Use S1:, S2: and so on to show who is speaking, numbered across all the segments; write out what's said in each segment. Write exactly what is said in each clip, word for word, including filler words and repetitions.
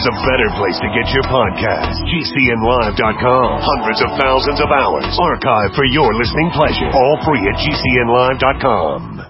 S1: there's a better place to get your podcast. G C N live dot com. Hundreds of thousands of hours archived for your listening pleasure. All free at G C N live dot com.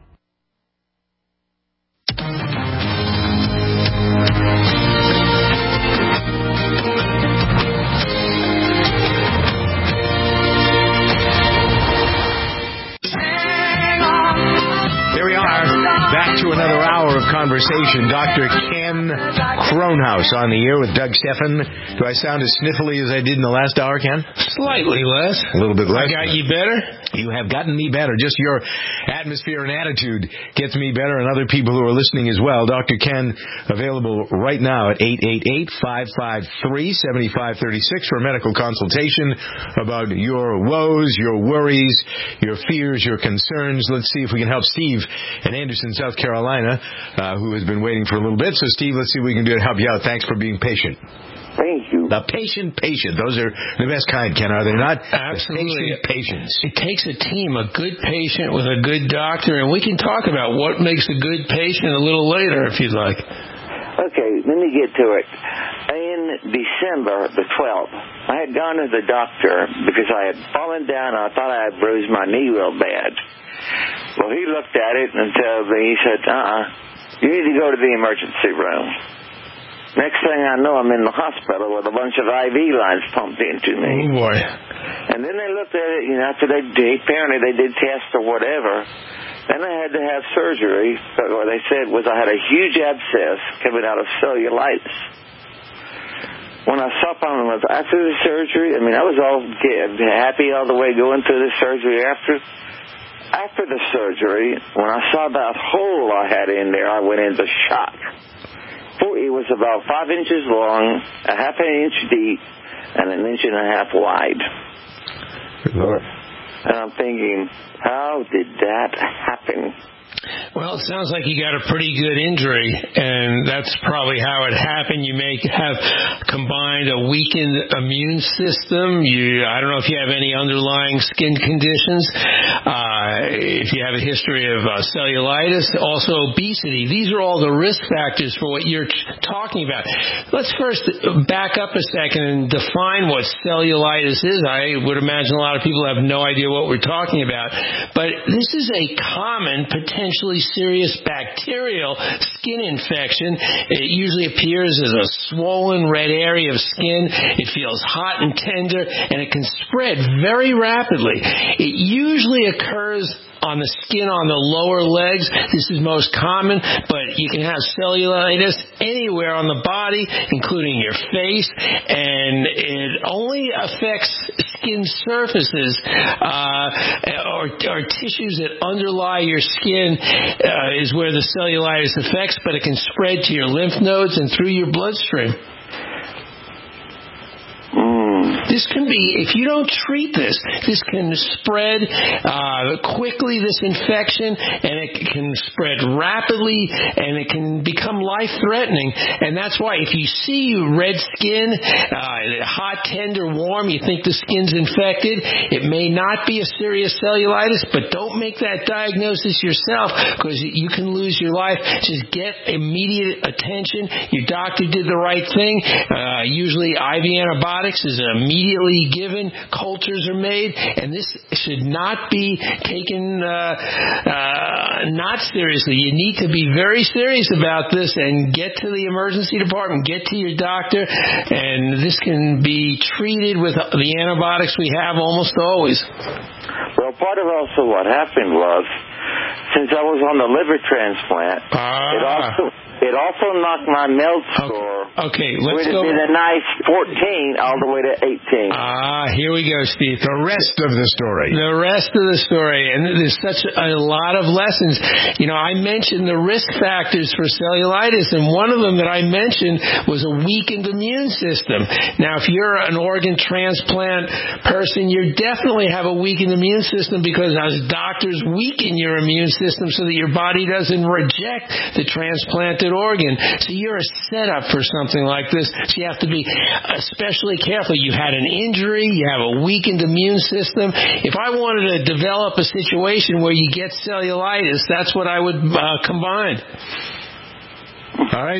S2: Back to another hour of conversation. Doctor Ken Kronhaus on the air with Doug Stephan. Do I sound as sniffly as I did in the last hour, Ken?
S3: Slightly less.
S2: A little bit less.
S3: I got you better?
S2: You have gotten me better. Just your atmosphere and attitude gets me better, and other people who are listening as well. Doctor Ken, available right now at eight eight eight, five five three, seven five three six for a medical consultation about your woes, your worries, your fears, your concerns. Let's see if we can help Steve in Anderson, South Carolina, uh, who has been waiting for a little bit. So, Steve, let's see what we can do to help you out. Thanks for being patient.
S4: Thank you.
S2: The patient patient. Those are the best kind, Ken, are they not?
S3: Absolutely.
S2: The patient patients.
S3: It takes a team, a good patient with a good doctor, and we can talk about what makes a good patient a little later, if you'd like.
S4: Okay, let me get to it. In December the twelfth, I had gone to the doctor because I had fallen down and I thought I had bruised my knee real bad. Well, he looked at it and told me, he said, uh-uh, you need to go to the emergency room. Next thing I know, I'm in the hospital with a bunch of I V lines pumped into me.
S3: Oh, boy.
S4: And then they looked at it, you know, after they did, apparently they did tests or whatever. Then I had to have surgery. So what they said was I had a huge abscess coming out of cellulitis. When I saw them after the surgery, I mean, I was all good, happy all the way going through the surgery. After after the surgery, when I saw that hole I had in there, I went into shock. It was about five inches long, a half an inch deep, and an inch and a half wide.
S2: Good Lord.
S4: And I'm thinking, how did that happen?
S3: Well, it sounds like you got a pretty good injury, and that's probably how it happened. You may have combined a weakened immune system. You, I don't know if you have any underlying skin conditions. Uh, if you have a history of uh, cellulitis, also obesity. These are all the risk factors for what you're talking about. Let's first back up a second and define what cellulitis is. I would imagine a lot of people have no idea what we're talking about, but this is a common potential serious bacterial skin infection. It usually appears as a swollen red area of skin. It feels hot and tender, and it can spread very rapidly. It usually occurs on the skin on the lower legs. This is most common, but you can have cellulitis anywhere on the body, including your face, and it only affects skin surfaces uh, or, or tissues that underlie your skin uh, is where the cellulitis affects, but it can spread to your lymph nodes and through your bloodstream. This can be, if you don't treat this, this can spread uh, quickly, this infection, and it can spread rapidly, and it can become life-threatening. And that's why if you see red skin, uh, hot, tender, warm, you think the skin's infected, it may not be a serious cellulitis, but don't make that diagnosis yourself because you can lose your life. Just get immediate attention. Your doctor did the right thing. Uh, usually I V antibiotics is immediate. Immediately given, cultures are made, and this should not be taken uh, uh, not seriously. You need to be very serious about this and get to the emergency department, get to your doctor, and this can be treated with the antibiotics we have almost always.
S4: Well, part of also what happened was, since I was on the liver transplant, ah. it also it also knocked my MELD score.
S3: Okay, okay let's
S4: go. It would have been a nice fourteen all the way to eighteen.
S3: Ah, here we go, Steve.
S2: The rest of the story.
S3: The rest of the story. And there's such a lot of lessons. You know, I mentioned the risk factors for cellulitis, and one of them that I mentioned was a weakened immune system. Now, if you're an organ transplant person, you definitely have a weakened immune system because as doctors weaken your immune system so that your body doesn't reject the transplanted organ. So you're a setup for something like this. So you have to be especially careful. You had an injury, you have a weakened immune system. If I wanted to develop a situation where you get cellulitis, that's what I would uh, combine.
S2: All right.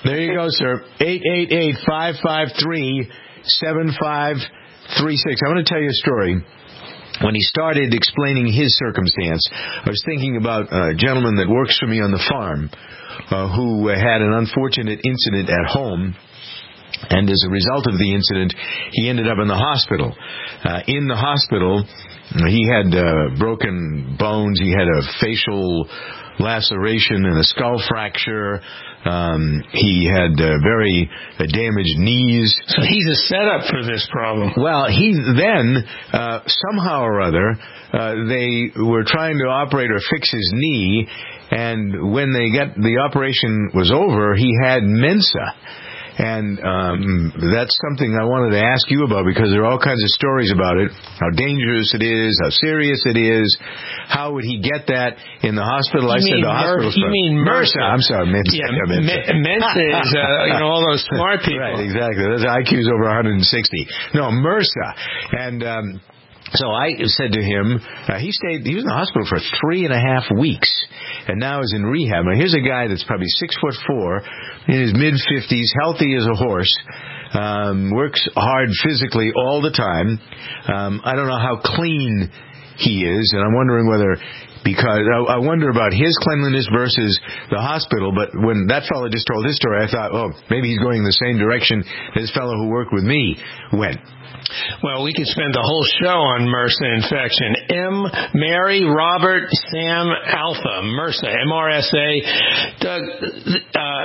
S2: There you go, sir. eight eight eight, five five three, seven five three six. I want to tell you a story. When he started explaining his circumstance, I was thinking about a gentleman that works for me on the farm uh, who had an unfortunate incident at home. And as a result of the incident, he ended up in the hospital. Uh, in the hospital, he had uh, broken bones. He had a facial laceration and a skull fracture. Um, he had uh, very uh, damaged knees.
S3: So he's a setup for this problem.
S2: Well, he then, uh, somehow or other, uh, they were trying to operate or fix his knee, and when they got the operation was over, he had Mensa. And um, that's something I wanted to ask you about, because there are all kinds of stories about it, how dangerous it is, how serious it is. How would he get that in the hospital?
S3: You
S2: I said the
S3: Mer-
S2: hospital.
S3: You mean MRSA?
S2: I'm sorry, Mensa.
S3: Yeah,
S2: yeah, Mensa.
S3: M- Mensa is, uh, you know, all those smart people.
S2: Right, exactly. Those I Q's over one hundred sixty. No, MRSA. And um, so I said to him, uh, he stayed, he was in the hospital for three and a half weeks, and now is in rehab. Now, here's a guy that's probably six foot four, in his mid-fifties, healthy as a horse, um, works hard physically all the time. Um, I don't know how clean he is, and I'm wondering whether... Because I wonder about his cleanliness versus the hospital, but when that fellow just told his story, I thought, oh, maybe he's going in the same direction this fellow who worked with me went.
S3: Well, we could spend the whole show on MRSA infection. M, Mary, Robert, Sam, Alpha, MRSA, M R S A. Doug, uh,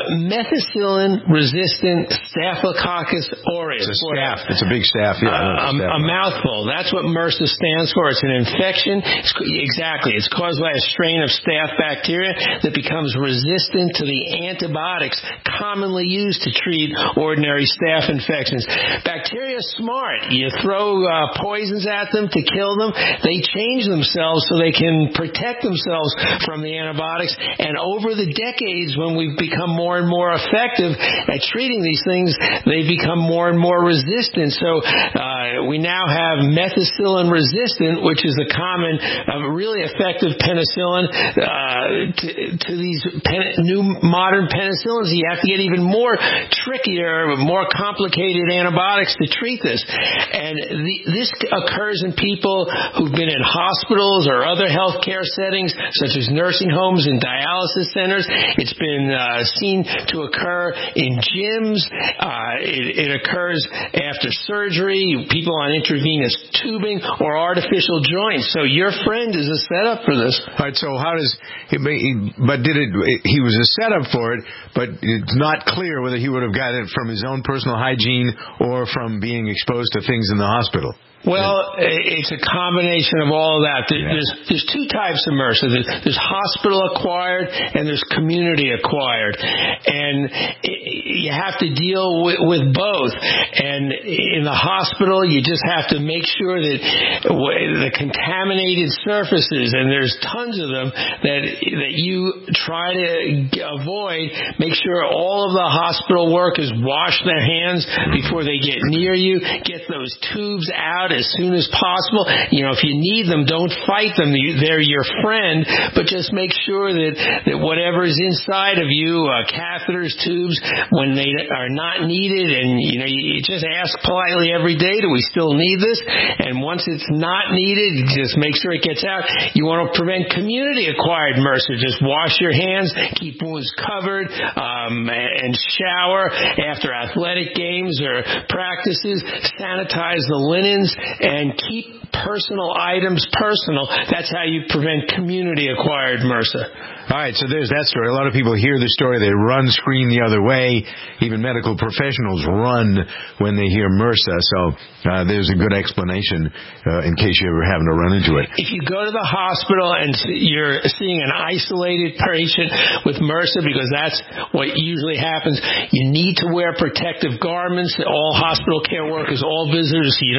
S3: methicillin-resistant Staphylococcus aureus.
S2: It's a staph. It's a big staph. Yeah,
S3: uh, a,
S2: staph.
S3: a mouthful. That's what MRSA stands for. It's an infection. It's, exactly. It's caused by a strain of staph bacteria that becomes resistant to the antibiotics commonly used to treat ordinary staph infections. Bacteria are smart. You throw uh, poisons at them to kill them. They change themselves so they can protect themselves from the antibiotics. And over the decades, when we've become more and more effective at treating these things, they've become more and more resistant. So uh, we now have methicillin resistant, which is a common, uh, really effective penicillin. Uh, to, to these pen, new modern penicillins, you have to get even more trickier, more complicated antibiotics to treat this. And the, this occurs in people who've been in hospitals or other healthcare settings, such as nursing homes and dialysis centers. It's been uh, seen to occur in gyms. Uh, it, it occurs after surgery, people on intravenous tubing or artificial joints. So your friend is a setup for this.
S2: All right. So how does? He, but did it? He was a setup for it, but it's not clear whether he would have got it from his own personal hygiene or from being exposed to things in the hospital.
S3: Well, it's a combination of all of that. There's, there's two types of MRSA. There's, there's hospital-acquired and there's community-acquired. And you have to deal with, with both. And in the hospital, you just have to make sure that the contaminated surfaces, and there's tons of them, that, that you try to avoid, make sure all of the hospital workers wash their hands before they get near you, get those tubes out as soon as possible. You know, if you need them, don't fight them. They're your friend, but just make sure that, that whatever is inside of you, uh, catheters, tubes, when they are not needed, and, you know, you, you just ask politely every day, do we still need this? And once it's not needed, just make sure it gets out. You want to prevent community-acquired MRSA. Just wash your hands, keep wounds covered, um, and shower after athletic games or practices. Sanitize the linens, and keep personal items personal. That's how you prevent community-acquired MRSA.
S2: All right, so there's that story. A lot of people hear the story, they run, scream the other way. Even medical professionals run when they hear MRSA. So uh, there's a good explanation uh, in case you ever happen to run into it.
S3: If you go to the hospital and you're seeing an isolated patient with MRSA, because that's what usually happens, you need to wear protective garments. All hospital care workers, all visitors, so you don't spread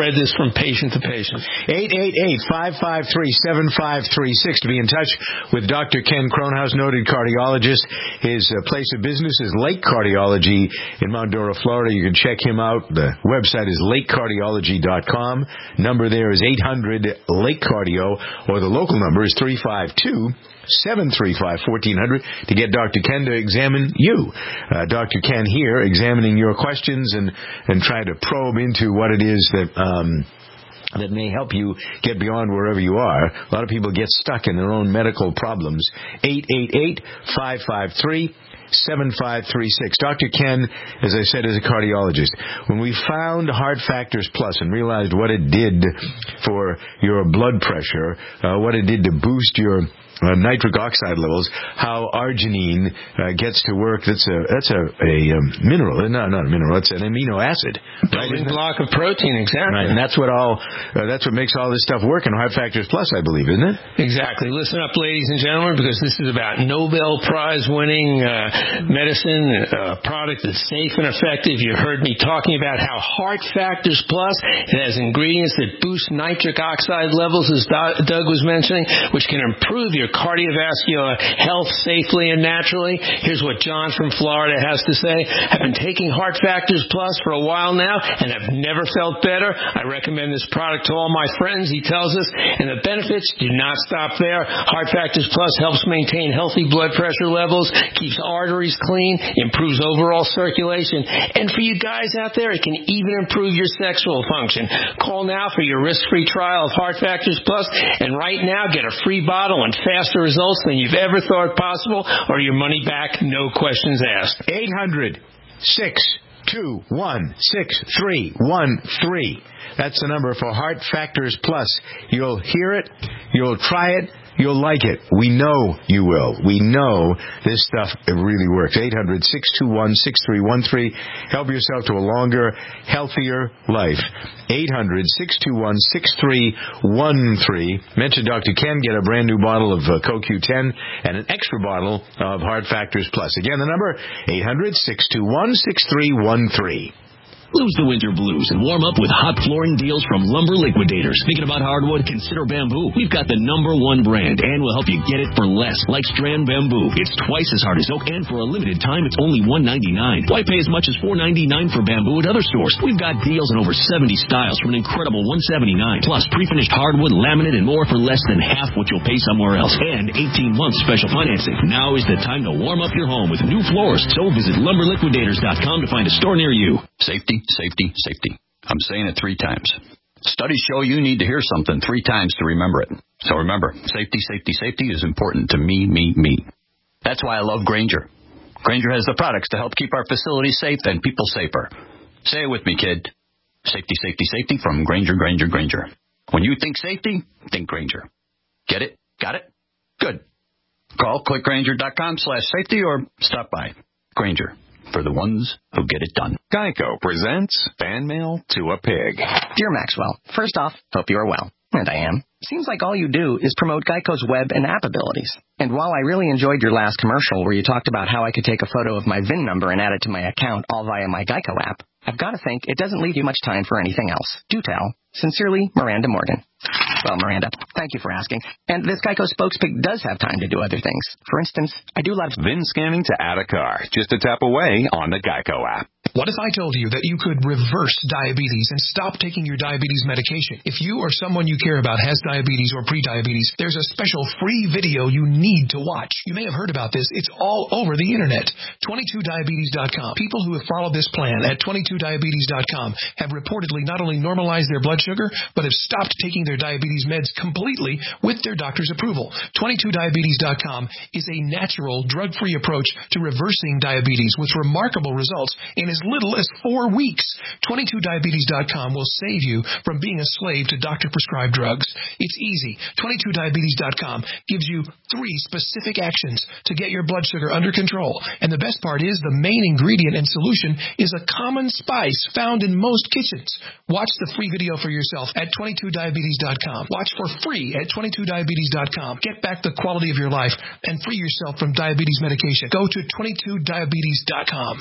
S3: spread this from patient to patient.
S2: eight eight eight, five five three, seven five three six to be in touch with Doctor Ken Kronhaus, noted cardiologist. His uh, place of business is Lake Cardiology in Mount Dora, Florida. You can check him out. The website is lake cardiology dot com. Number there is eight hundred Lake Cardio, or the local number is three five two, seven three five, one four zero zero to get Doctor Ken to examine you. Uh, Doctor Ken here examining your questions and, and trying to probe into what it is that... Um, that may help you get beyond wherever you are. A lot of people get stuck in their own medical problems. eight eight eight, five five three, seven five three six. Doctor Ken, as I said, is a cardiologist. When we found Heart Factors Plus and realized what it did for your blood pressure, uh, what it did to boost your Uh, nitric oxide levels, how arginine uh, gets to work. That's a that's a, a um, mineral. No, not a mineral. It's an amino acid.
S3: Building block of protein, exactly.
S2: Right, and that's what all uh, that's what makes all this stuff work in Heart Factors Plus, I believe, isn't it?
S3: Exactly. Listen up, ladies and gentlemen, because this is about Nobel Prize-winning uh, medicine, a product that's safe and effective. You heard me talking about how Heart Factors Plus, it has ingredients that boost nitric oxide levels, as Doug was mentioning, which can improve your cardiovascular health safely and naturally. Here's what John from Florida has to say. I've been taking Heart Factors Plus for a while now, and I've never felt better. I recommend this product to all my friends, he tells us, and the benefits do not stop there. Heart Factors Plus helps maintain healthy blood pressure levels, keeps arteries clean, improves overall circulation, and for you guys out there, it can even improve your sexual function. Call now for your risk-free trial of Heart Factors Plus, and right now, get a free bottle and faster results than you've ever thought possible, or your money back, no questions asked.
S2: eight hundred, six two one, six three one three. That's the number for Heart Factors Plus. You'll hear it, you'll try it, you'll like it. We know you will. We know this stuff it really works. eight hundred, six two one, six three one three. Help yourself to a longer, healthier life. eight hundred, six two one, six three one three. Mention Doctor Ken, get a brand new bottle of uh, C O Q ten and an extra bottle of Heart Factors Plus. Again, the number, eight hundred, six two one, six three one three.
S5: Lose the winter blues and warm up with hot flooring deals from Lumber Liquidators. Thinking about hardwood? Consider bamboo. We've got the number one brand, and we'll help you get it for less. Like Strand Bamboo. It's twice as hard as oak, and for a limited time, it's only one ninety-nine. Why pay as much as four ninety-nine for bamboo at other stores? We've got deals on over seventy styles from an incredible one seventy-nine. Plus, pre-finished hardwood, laminate, and more for less than half what you'll pay somewhere else. And eighteen months special financing. Now is the time to warm up your home with new floors. So visit lumber liquidators dot com to find a store near you.
S6: Safety, safety, safety. I'm saying it three times. Studies show you need to hear something three times to remember it. So remember, safety, safety, safety is important to me, me, me. That's why I love Grainger. Grainger has the products to help keep our facilities safe and people safer. Say it with me, kid. Safety, safety, safety from Grainger, Grainger, Grainger. When you think safety, think Grainger. Get it? Got it? Good. Call click grainger dot com slash safety or stop by. Grainger, for the ones who get it done.
S7: Geico presents Fan Mail to a Pig.
S8: Dear Maxwell, first off, hope you are well. And I am. Seems like all you do is promote Geico's web and app abilities. And while I really enjoyed your last commercial where you talked about how I could take a photo of my V I N number and add it to my account all via my Geico app, I've got to think it doesn't leave you much time for anything else. Do tell. Sincerely, Miranda Morgan. Well, Miranda, thank you for asking. And this Geico spokespig does have time to do other things. For instance, I do love
S7: V I N scanning to add a car. Just a tap away on the Geico app.
S9: What if I told you that you could reverse diabetes and stop taking your diabetes medication? If you or someone you care about has diabetes or prediabetes, there's a special free video you need to watch. You may have heard about this. It's all over the internet. twenty-two diabetes dot com. People who have followed this plan at twenty-two diabetes dot com have reportedly not only normalized their blood sugar, but have stopped taking their diabetes meds completely with their doctor's approval. twenty-two diabetes dot com is a natural, drug-free approach to reversing diabetes with remarkable results in as little as four weeks. twenty-two diabetes dot com will save you from being a slave to doctor-prescribed drugs. It's easy. twenty-two diabetes dot com gives you three specific actions to get your blood sugar under control. And the best part is the main ingredient and solution is a common spice found in most kitchens. Watch the free video for yourself at twenty-two diabetes dot com. Watch for free at twenty-two diabetes dot com. Get back the quality of your life and free yourself from diabetes medication. Go to twenty-two diabetes dot com.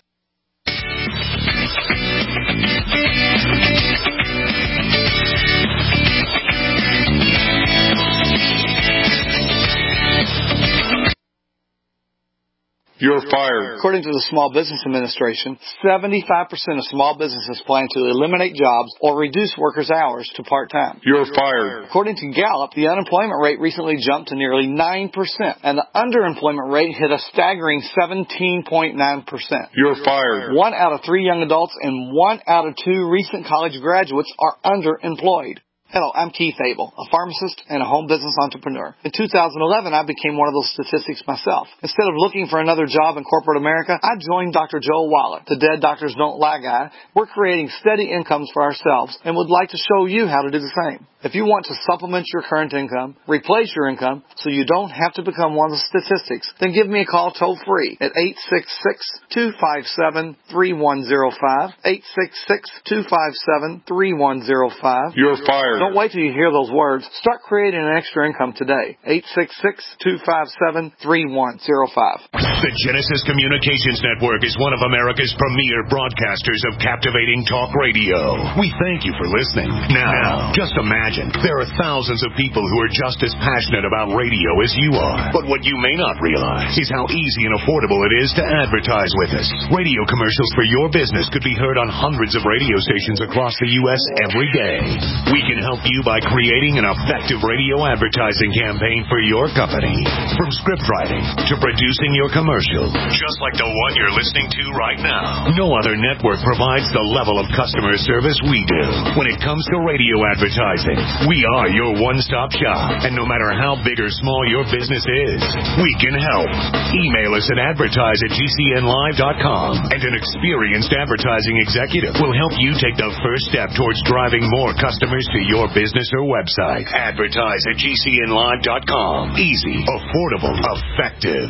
S10: You're fired. According to the Small Business Administration, seventy-five percent of small businesses plan to eliminate jobs or reduce workers' hours to part-time. You're fired. According to Gallup, the unemployment rate recently jumped to nearly nine percent, and the underemployment rate hit a staggering seventeen point nine percent. You're fired. One out of three young adults and one out of two recent college graduates are underemployed. Hello, I'm Keith Abel, a pharmacist and a home business entrepreneur. In two thousand eleven, I became one of those statistics myself. Instead of looking for another job in corporate America, I joined Doctor Joel Wallach, the Dead Doctors Don't Lie guy. We're creating steady incomes for ourselves and would like to show you how to do the same. If you want to supplement your current income, replace your income, so you don't have to become one of the statistics, then give me a call toll-free at eight six six, two five seven, three one zero five, eight six six, two five seven, three one zero five. You're fired. Don't wait till you hear those words. Start creating an extra income today. eight six six, two five seven, three one zero five.
S1: The Genesis Communications Network is one of America's premier broadcasters of captivating talk radio. We thank you for listening. Now, just imagine, there are thousands of people who are just as passionate about radio as you are. But what you may not realize is how easy and affordable it is to advertise with us. Radio commercials for your business could be heard on hundreds of radio stations across the U S every day. We can help you by creating an effective radio advertising campaign for your company. From script writing to producing your commercial, just like the one you're listening to right now. No other network provides the level of customer service we do. When it comes to radio advertising, we are your one-stop shop. And no matter how big or small your business is, we can help. Email us at advertise at G C N live dot com, and an experienced advertising executive will help you take the first step towards driving more customers to your business or website. Advertise at G C N live dot com. Easy, affordable, effective.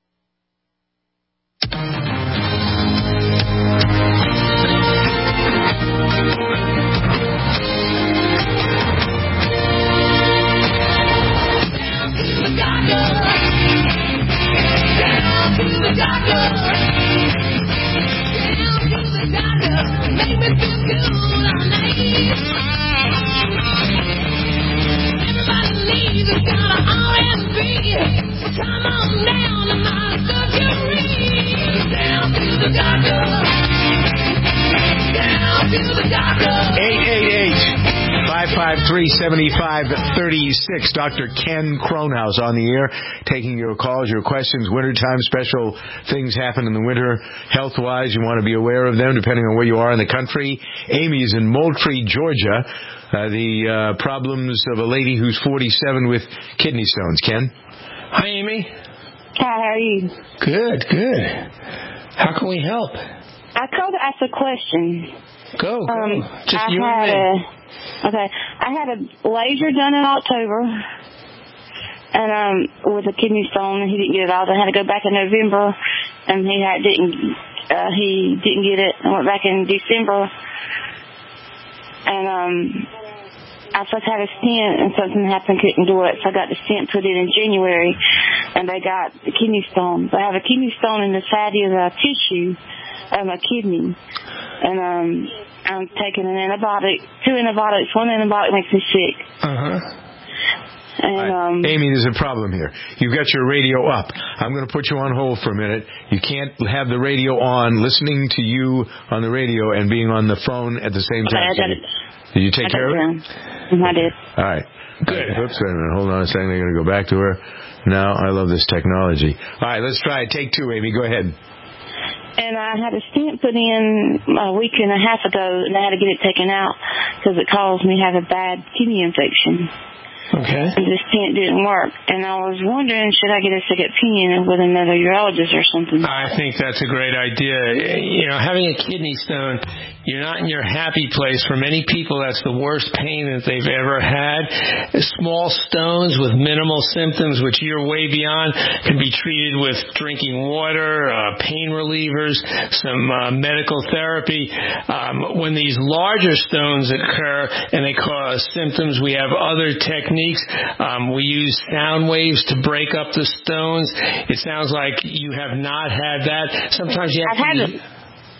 S2: eight eight eight, five five three, seven five three six. Doctor Ken Kronhaus on the air, taking your calls, your questions. Wintertime special things happen in the winter health-wise. You want to be aware of them depending on where you are in the country. Amy is in Moultrie, Georgia. Uh, the uh, problems of a lady who's forty-seven with kidney stones. Ken?
S3: Hi, Amy.
S11: Hi, how are you?
S3: Good, good. How can we help?
S11: I called to ask a question.
S3: Go, go.
S11: Um,
S3: Just
S11: I
S3: you
S11: had
S3: and me.
S11: A, okay, I had a laser done in October, and um, with a kidney stone, and he didn't get it all. I had to go back in November, and he had, didn't uh, he didn't get it. I went back in December, and um, I first had a stent, and something happened, couldn't do it, so I got the stent put in in January, and they got the kidney stone. But I have a kidney stone in the fatty of the tissue of my kidney, and um, I'm taking an antibiotic, two antibiotics. One antibiotic makes me sick.
S2: Uh-huh.
S11: And, um,
S2: right. Amy, there's a problem here. You've got your radio up. I'm going to put you on hold for a minute. You can't have the radio on, listening to you on the radio and being on the phone at the same time.
S11: Okay, I got it.
S2: Did you take
S11: I
S2: care of it?
S11: it? I did.
S2: All right. Good. Oops, wait a minute. Hold on a second. They're going to go back to her. Now, I love this technology. All right, let's try it. Take two, Amy. Go ahead.
S11: And I had a stent put in a week and a half ago, and I had to get it taken out because it caused me to have a bad kidney infection.
S3: Okay.
S11: And the stent didn't work. And I was wondering, should I get a second opinion with another urologist or something?
S3: I think that's a great idea. You know, having a kidney stone, you're not in your happy place. For many people, that's the worst pain that they've ever had. Small stones with minimal symptoms, which you're way beyond, can be treated with drinking water, uh, pain relievers, some uh, medical therapy. Um, when these larger stones occur and they cause symptoms, we have other techniques. Um, we use sound waves to break up the stones. It sounds like you have not had that. Sometimes you have
S11: I've
S3: to...
S11: Had a,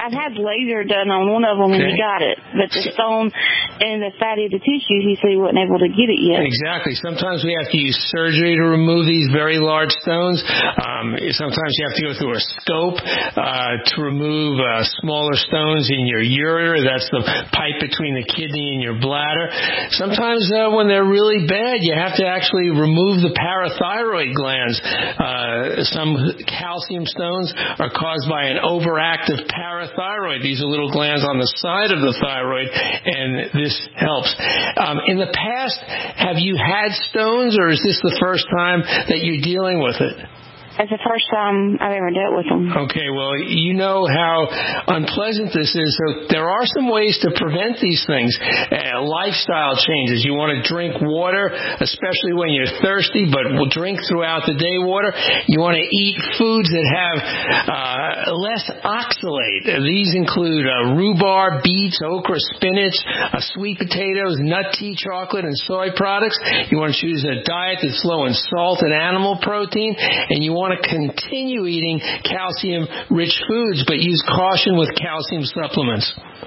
S11: I've had laser done on one of them
S3: okay.
S11: and he got it. But the stone and the fatty of the tissue, he said he wasn't able to get it yet.
S3: Exactly. Sometimes we have to use surgery to remove these very large stones. Um, sometimes you have to go through a scope uh, to remove uh, smaller stones in your ureter. That's the pipe between the kidney and your bladder. Sometimes uh, when they're really bad, you have to actually remove the parathyroid glands. Uh, some calcium stones are caused by an overactive parathyroid. These are little glands on the side of the thyroid, and this helps. Um, in the past, have you had stones, or is this the first time that you're dealing with it?
S11: It's the first time I've ever dealt with them.
S3: Okay, well, you know how unpleasant this is. So there are some ways to prevent these things. Uh, lifestyle changes. You want to drink water, especially when you're thirsty, but we'll drink throughout the day water. You want to eat foods that have uh, less oxalate. These include uh, rhubarb, beets, okra, spinach, uh, sweet potatoes, nut tea, chocolate, and soy products. You want to choose a diet that's low in salt and animal protein, and you want to continue eating calcium-rich foods, but use caution with calcium supplements.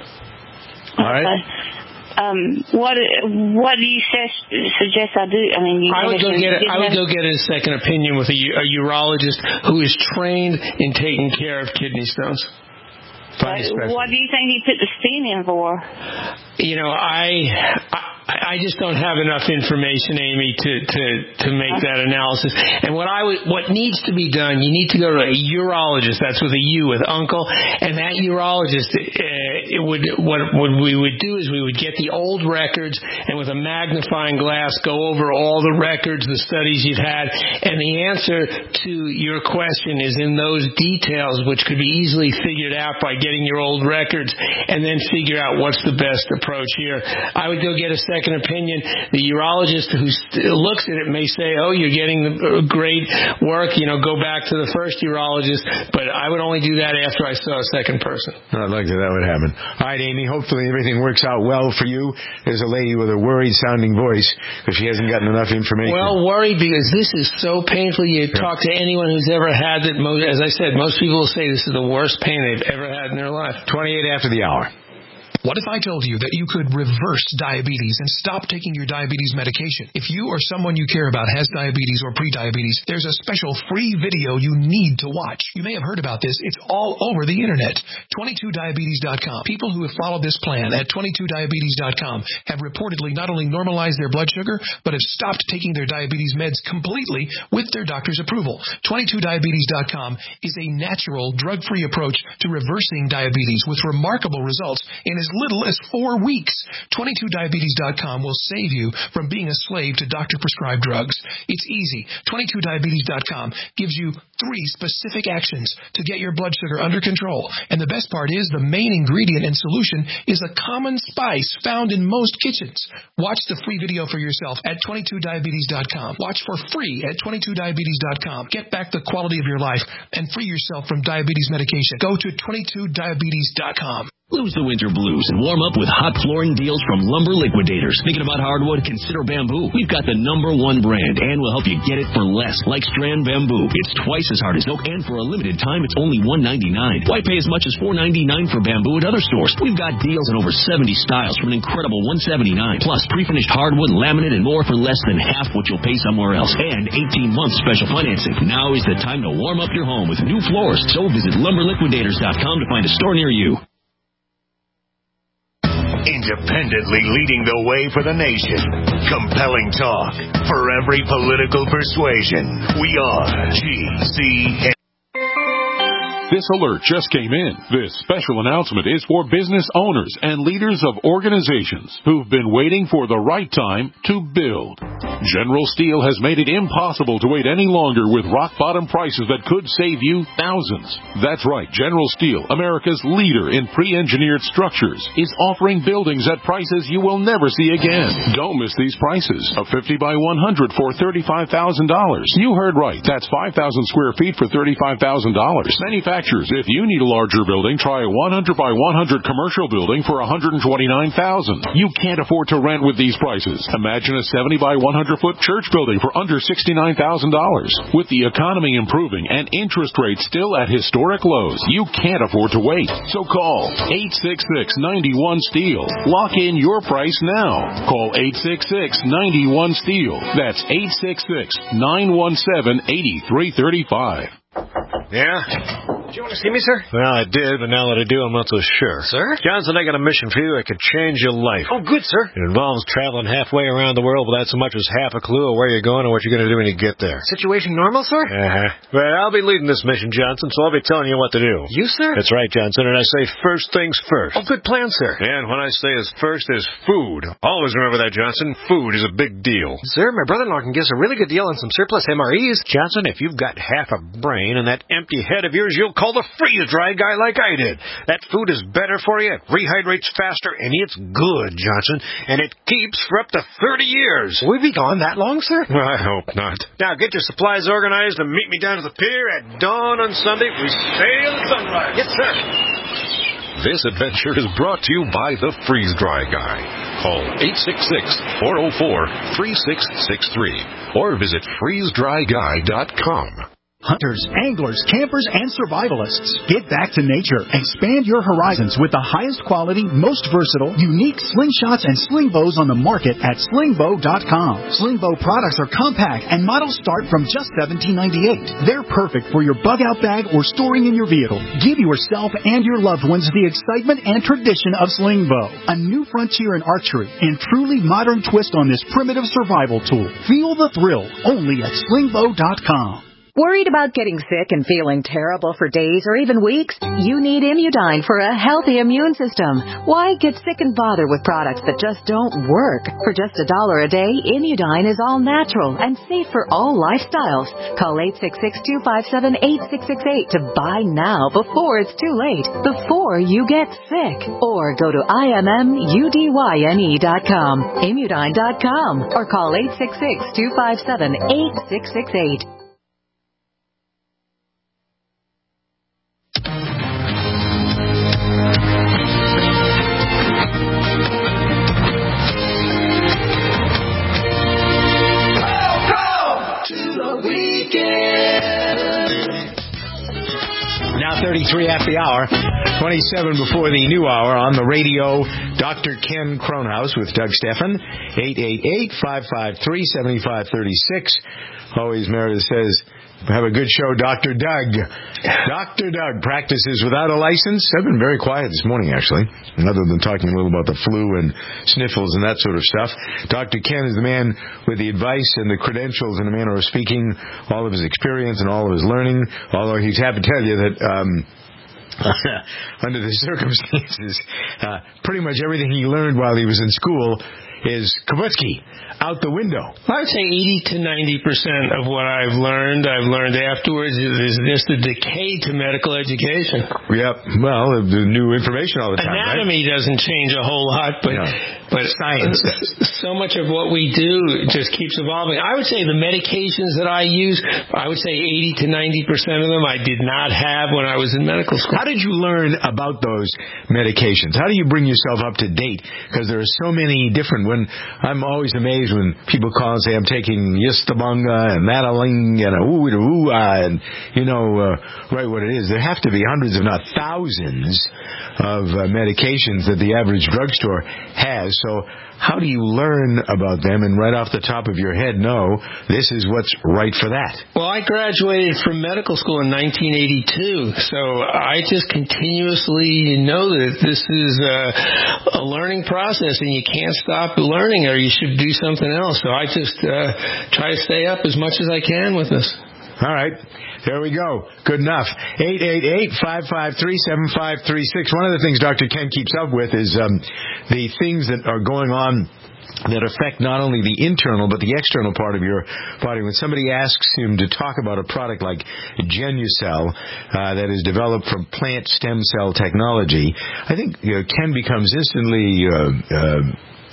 S2: All right.
S11: Um, what what do you su- suggest I do? I mean, you
S3: I would go get a, I would go get a second opinion with a, a urologist who is trained in taking care of kidney stones.
S11: What, what do you think he put the stent in for?
S3: You know, I, I I just don't have enough information, Amy, to to to make that analysis. And what I would, what needs to be done, you need to go to a urologist. That's with a U, with uncle. And that urologist, uh, it would what what we would do is we would get the old records and with a magnifying glass go over all the records, the studies you've had, and the answer to your question is in those details, which could be easily figured out by getting your old records and then figure out what's the best approach here. I would go get a second opinion. The urologist who st- looks at it may say, oh, you're getting the great work, you know, go back to the first urologist, but I would only do that after I saw a second person.
S2: I'd like that that would happen. All right, Amy, hopefully everything works out well for you. There's a lady with a worried-sounding voice because she hasn't gotten enough information.
S3: Well, worried because this is so painful. You yeah. talk to anyone who's ever had it. As I said, most people will say this is the worst pain they've ever had in their life.
S2: twenty-eight after the hour.
S9: What if I told you that you could reverse diabetes and stop taking your diabetes medication? If you or someone you care about has diabetes or prediabetes, there's a special free video you need to watch. You may have heard about this. It's all over the internet. twenty-two diabetes dot com. People who have followed this plan at twenty-two diabetes dot com have reportedly not only normalized their blood sugar, but have stopped taking their diabetes meds completely with their doctor's approval. twenty-two diabetes dot com is a natural, drug-free approach to reversing diabetes with remarkable results in as little as four weeks. twenty-two diabetes dot com will save you from being a slave to doctor-prescribed drugs. It's easy. twenty-two diabetes dot com gives you three specific actions to get your blood sugar under control. And the best part is the main ingredient and solution is a common spice found in most kitchens. Watch the free video for yourself at twenty-two diabetes dot com. Watch for free at twenty-two diabetes dot com. Get back the quality of your life and free yourself from diabetes medication. Go to twenty-two diabetes dot com.
S5: Lose the winter blues and warm up with hot flooring deals from Lumber Liquidators. Thinking about hardwood? Consider Bamboo. We've got the number one brand, and we'll help you get it for less. Like Strand Bamboo. It's twice as hard as oak, and for a limited time, it's only one ninety-nine. Why pay as much as four ninety-nine for bamboo at other stores? We've got deals in over seventy styles from an incredible one seventy-nine. Plus, pre-finished hardwood, laminate, and more for less than half what you'll pay somewhere else. And eighteen months special financing. Now is the time to warm up your home with new floors. So visit lumber liquidators dot com to find a store near you.
S1: Independently leading the way for the nation. Compelling talk for every political persuasion. We are G C N.
S12: This alert just came in. This special announcement is for business owners and leaders of organizations who've been waiting for the right time to build. General Steel has made it impossible to wait any longer with rock-bottom prices that could save you thousands. That's right. General Steel, America's leader in pre-engineered structures, is offering buildings at prices you will never see again. Don't miss these prices. A fifty by one hundred for thirty-five thousand dollars. You heard right. That's five thousand square feet for thirty-five thousand dollars. Manufactured manufacturers. If you need a larger building, try a one hundred by one hundred commercial building for one hundred twenty-nine thousand dollars. You can't afford to rent with these prices. Imagine a seventy by one hundred foot church building for under sixty-nine thousand dollars. With the economy improving and interest rates still at historic lows, you can't afford to wait. So call eight six six, nine one, STEEL. Lock in your price now. Call eight six six, nine one, STEEL. That's eight six six, nine one seven, eight three three five.
S13: Yeah? Did you want to see me, sir? Well, I did, but now that I do, I'm not so sure. Sir? Johnson, I got a mission for you that could change your life.
S14: Oh, good, sir.
S13: It involves traveling halfway around the world without so much as half a clue of where you're going or what you're going to do when you get there.
S14: Situation normal, sir?
S13: Uh-huh. Well, I'll be leading this mission, Johnson, so I'll be telling you what to do.
S14: You, sir?
S13: That's right, Johnson, and I say first things first.
S14: Oh, good plan, sir.
S13: And when I say is first is food. Always remember that, Johnson. Food is a big deal.
S14: Sir, my brother-in-law can give us a really good deal on some surplus M R Es.
S13: Johnson, if you've got half a brain and that empty head of yours, you'll call the freeze-dry guy like I did. That food is better for you, it rehydrates faster, and it's good, Johnson, and it keeps for up to thirty years.
S14: Will we be gone that long, sir?
S13: Well, I hope not. Now, get your supplies organized and meet me down to the pier at dawn on Sunday. We sail at sunrise.
S14: Yes, sir.
S15: This adventure is brought to you by the Freeze-Dry Guy. Call eight six six, four oh four, three six six three or visit freeze dry guy dot com.
S16: Hunters, anglers, campers, and survivalists. Get back to nature. Expand your horizons with the highest quality, most versatile, unique slingshots and sling bows on the market at sling bow dot com. Sling bow products are compact and models start from just seventeen ninety-eight. They're perfect for your bug-out bag or storing in your vehicle. Give yourself and your loved ones the excitement and tradition of sling bow. A new frontier in archery and truly modern twist on this primitive survival tool. Feel the thrill only at sling bow dot com.
S17: Worried about getting sick and feeling terrible for days or even weeks? You need Immudyne for a healthy immune system. Why get sick and bother with products that just don't work? For just a dollar a day, Immudyne is all natural and safe for all lifestyles. Call eight six six, two five seven, eight six six eight to buy now before it's too late, before you get sick. Or go to I M M U D Y N E dot com, Immudyne dot com, or call eight six six, two five seven, eight six six eight.
S2: Now thirty-three at the hour, twenty-seven before the new hour on the radio. Doctor Ken Kronhaus with Doug Stephan, eight eight eight, five five three, seven five three six. Always Meredith says, have a good show, Doctor Doug. Doctor Doug practices without a license. I've been very quiet this morning, actually, other than talking a little about the flu and sniffles and that sort of stuff. Doctor Ken is the man with the advice and the credentials in a manner of speaking, all of his experience and all of his learning, although he's happy to tell you that um, under the circumstances, uh, pretty much everything he learned while he was in school is kabutsky, out the window.
S3: I would say eighty to ninety percent of what I've learned, I've learned afterwards. Is just a decay to medical education.
S2: Yep. Well, the new information all the time,
S3: Anatomy
S2: right?
S3: doesn't change a whole lot, but,
S2: yeah.
S3: but
S2: science.
S3: So much of what we do just keeps evolving. I would say the medications that I use, I would say eighty to ninety percent of them I did not have when I was in medical school.
S2: How did you learn about those medications? How do you bring yourself up to date? Because there are so many different. When I'm always amazed when people call and say I'm taking Yistabunga and Madaling and a ooh ooh and you know uh, right what it is. There have to be hundreds, if not thousands, of uh, medications that the average drugstore has. So how do you learn about them and right off the top of your head know this is what's right for that?
S3: Well, I graduated from medical school in nineteen eighty-two, so I just continuously know that this is a, a learning process and you can't stop learning or you should do something else. So I just uh, try to stay up as much as I can with this.
S2: All right. There we go. Good enough. eight eight eight, five five three, seven five three six. One of the things Doctor Ken keeps up with is um, the things that are going on that affect not only the internal but the external part of your body. When somebody asks him to talk about a product like Genucell uh, that is developed from plant stem cell technology, I think you know, Ken becomes instantly uh, uh,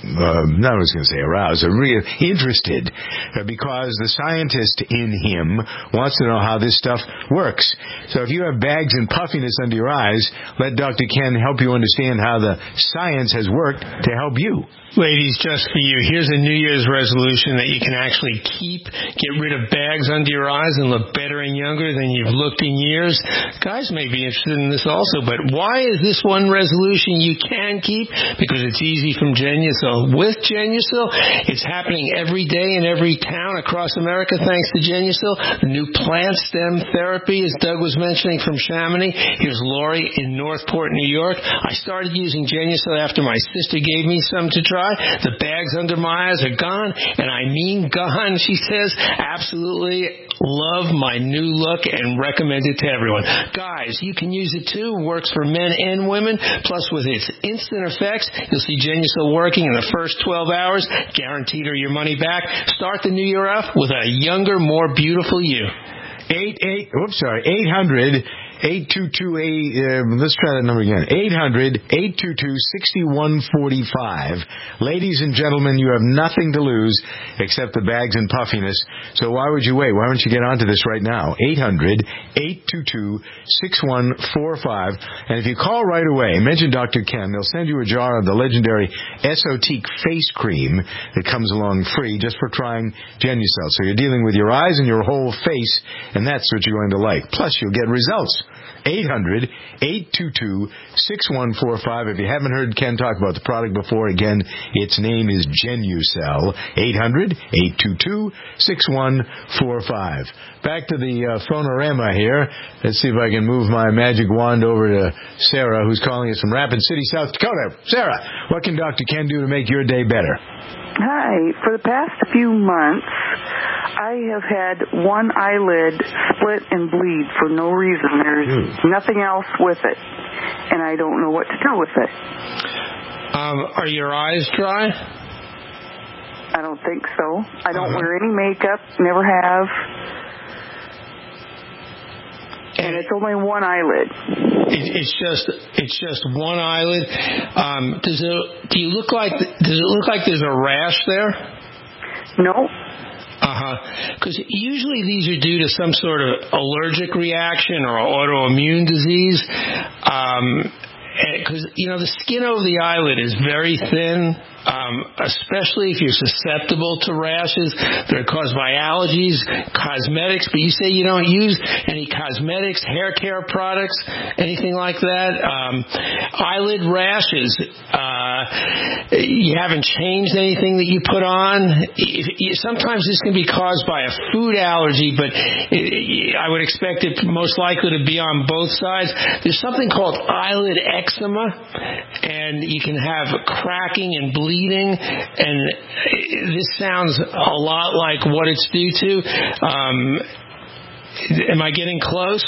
S2: uh, not I was going to say aroused, uh, really interested, uh, because the scientist in him wants to know how this stuff works. So if you have bags and puffiness under your eyes, let Doctor Ken help you understand how the science has worked to help you.
S3: Ladies, just for you, here's a New Year's resolution that you can actually keep. Get rid of bags under your eyes and look better and younger than you've looked in years. Guys may be interested in this also, but why is this one resolution you can keep? Because it's easy from Genucel. With Genucel, it's happening every day in every town across America thanks to Genucel. The new plant stem therapy, as Doug was mentioning, from Chamonix. Here's Lori in Northport, New York. I started using Genucel after my sister gave me some to try. The bags under my eyes are gone, and I mean gone, she says. Absolutely love my new look and recommend it to everyone. Guys, you can use it too. Works for men and women. Plus, with its instant effects, you'll see Genucel working in the first twelve hours. Guaranteed or your money back. Start the new year off with a younger, more beautiful you.
S2: Eight eight. Oops, sorry. Eight hundred. eight two two eight, uh, let's try that number again. eight hundred, eight two two, six one four five. Ladies and gentlemen, you have nothing to lose except the bags and puffiness. So why would you wait? Why don't you get onto this right now? eight hundred, eight two two, six one four five. And if you call right away, mention Doctor Ken, they'll send you a jar of the legendary Esotique face cream that comes along free just for trying Genucel. So you're dealing with your eyes and your whole face, and that's what you're going to like. Plus, you'll get results. eight hundred, eight two two, six one four five. If you haven't heard Ken talk about the product before, again, its name is Genucel. eight hundred, eight two two, six one four five. Back to the uh, phonorama here. Let's see if I can move my magic wand over to Sarah, who's calling us from Rapid City, South Dakota. Sarah, what can Doctor Ken do to make your day better?
S18: Hi. For the past few months, I have had one eyelid split and bleed for no reason. There's mm. nothing else with it, and I don't know what to do with it.
S3: Um, are your eyes dry?
S18: I don't think so. I don't uh-huh. wear any makeup, never have. And it's only one eyelid.
S3: It, it's just it's just one eyelid. Um, does it? Do you look like? Does it look like there's a rash there?
S18: No.
S3: Uh huh. Because usually these are due to some sort of allergic reaction or autoimmune disease. Um, because you know the skin over the eyelid is very thin. Um, especially if you're susceptible to rashes that are caused by allergies, cosmetics, but you say you don't use any cosmetics, hair care products, anything like that. Um, eyelid rashes, uh, you haven't changed anything that you put on. If, you, sometimes this can be caused by a food allergy, but it, I would expect it most likely to be on both sides. There's something called eyelid eczema, and you can have cracking and bleeding. Bleeding, and this sounds a lot like what it's due to. Um, am I getting close?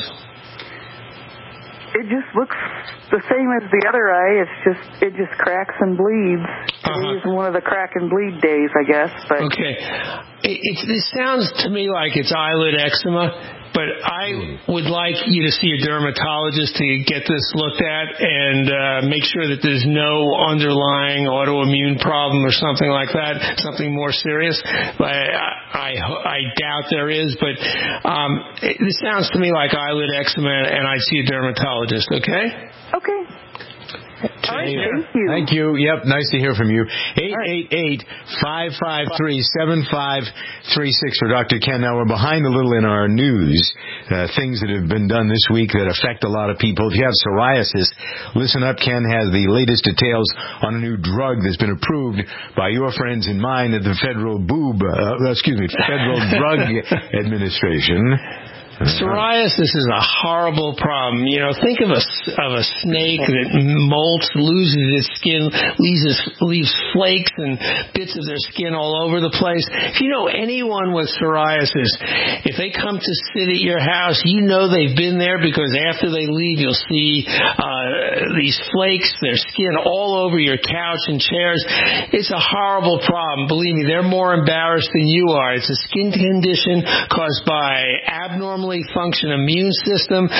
S18: It just looks the same as the other eye. It's just it just cracks and bleeds.
S3: Uh-huh.
S18: It's one of the crack and bleed days, I guess. But
S3: okay, it, it, it sounds to me like it's eyelid eczema. But I would like you to see a dermatologist to get this looked at and uh, make sure that there's no underlying autoimmune problem or something like that, something more serious. But I, I, I doubt there is. But um, it, this sounds to me like eyelid eczema, and I'd see a dermatologist, okay?
S18: Okay. All right, thank you.
S2: Thank you. Yep, nice to hear from you. eight eight eight, five five three, seven five three six for Doctor Ken. Now, we're behind a little in our news, uh, things that have been done this week that affect a lot of people. If you have psoriasis, listen up. Ken has the latest details on a new drug that's been approved by your friends and mine at the Federal Boob, uh, excuse me, Federal Drug Administration.
S3: Psoriasis is a horrible problem. You know, think of a, of a snake that molts, loses its skin, leaves, leaves flakes and bits of their skin all over the place. If you know anyone with psoriasis, if they come to sit at your house, you know they've been there because after they leave, you'll see uh, these flakes, their skin all over your couch and chairs. It's a horrible problem. Believe me, they're more embarrassed than you are. It's a skin condition caused by abnormal function immune system.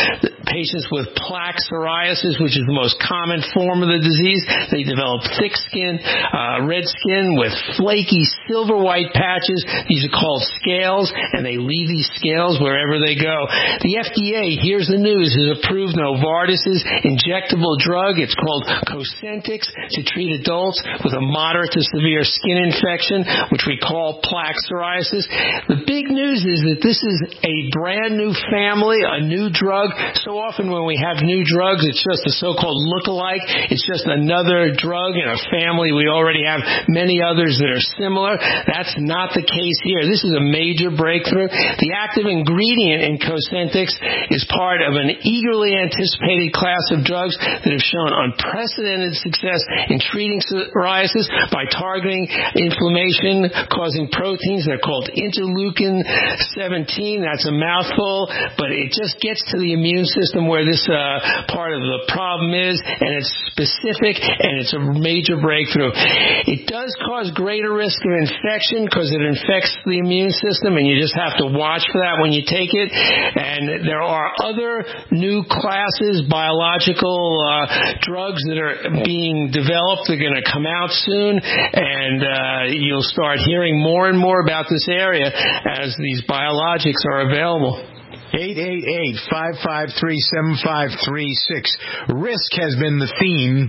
S3: patients with plaque psoriasis, which is the most common form of the disease. They develop thick skin, uh, red skin with flaky silver white patches. These are called scales, and they leave these scales wherever they go. The F D A, here's the news, has approved Novartis' injectable drug. It's called Cosentyx to treat adults with a moderate to severe skin infection, which we call plaque psoriasis. The big news is that this is a brand new family, a new drug. So often when we have new drugs, it's just a so-called look-alike. It's just another drug in a family. We already have many others that are similar. That's not the case here. This is a major breakthrough. The active ingredient in Cosentyx is part of an eagerly anticipated class of drugs that have shown unprecedented success in treating psoriasis by targeting inflammation causing proteins. They're called interleukin seventeen. That's a mouthful, but it just gets to the immune system where this uh, part of the problem is, and it's specific, and it's a major breakthrough. It does cause greater risk of infection because it infects the immune system, and you just have to watch for that when you take it. And there are other new classes, biological uh, drugs that are being developed. They're going to come out soon, and uh, you'll start hearing more and more about this area as these biologics are available.
S2: eight eight eight, five five three, seven five three six. Risk has been the theme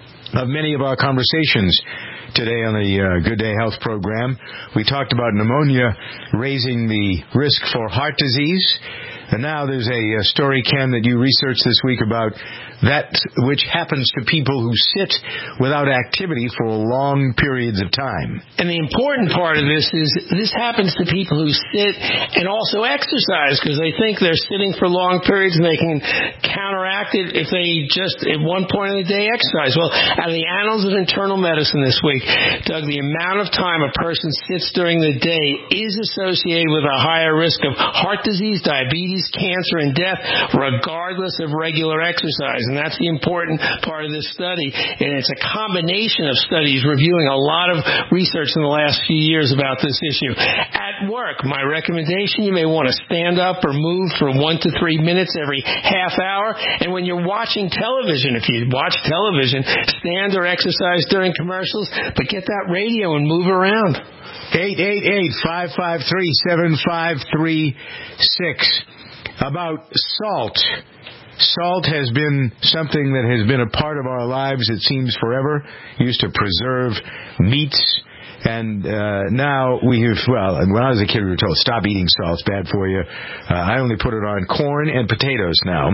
S2: of many of our conversations today on the uh, Good Day Health program. We talked about pneumonia raising the risk for heart disease. And now there's a, a story, Ken, that you researched this week about that which happens to people who sit without activity for long periods of time.
S3: And the important part of this is this happens to people who sit and also exercise because they think they're sitting for long periods and they can counteract it if they just at one point in the day exercise. Well, out of the Annals of Internal Medicine this week, Doug, the amount of time a person sits during the day is associated with a higher risk of heart disease, diabetes, cancer, and death, regardless of regular exercise. And that's the important part of this study. And it's a combination of studies reviewing a lot of research in the last few years about this issue. At work, my recommendation, you may want to stand up or move for one to three minutes every half hour. And when you're watching television, if you watch television, stand or exercise during commercials, but get that radio and move around.
S2: eight eight eight, five five three, seven five three six. About salt. Salt has been something that has been a part of our lives, it seems, forever. Used to preserve meats. And uh, now we have, well, when I was a kid, we were told, stop eating salt, it's bad for you. Uh, I only put it on corn and potatoes now.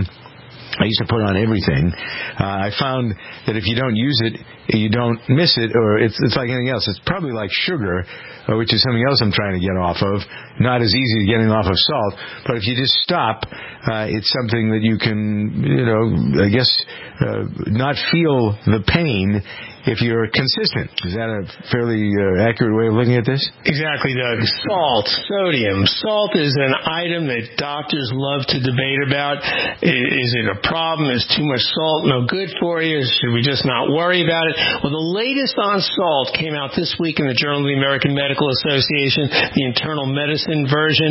S2: I used to put it on everything. Uh, I found that if you don't use it, you don't miss it, or it's, it's like anything else. It's probably like sugar, uh, which is something else I'm trying to get off of. Not as easy as getting off of salt, but if you just stop, uh, it's something that you can, you know, I guess, uh, not feel the pain if you're consistent. Is that a fairly uh, accurate way of looking at this?
S3: Exactly, Doug. Salt, sodium. Salt is an item that doctors love to debate about. Is it a problem? Is too much salt no good for you? Should we just not worry about it? Well, the latest on salt came out this week in the Journal of the American Medical Association, the internal medicine version.